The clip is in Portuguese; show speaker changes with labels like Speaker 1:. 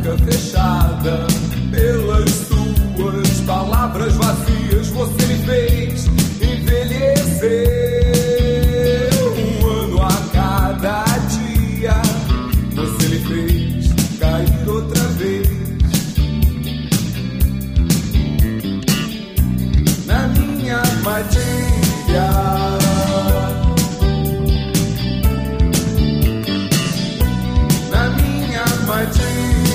Speaker 1: boca fechada. Pelas suas palavras vazias você me fez envelhecer.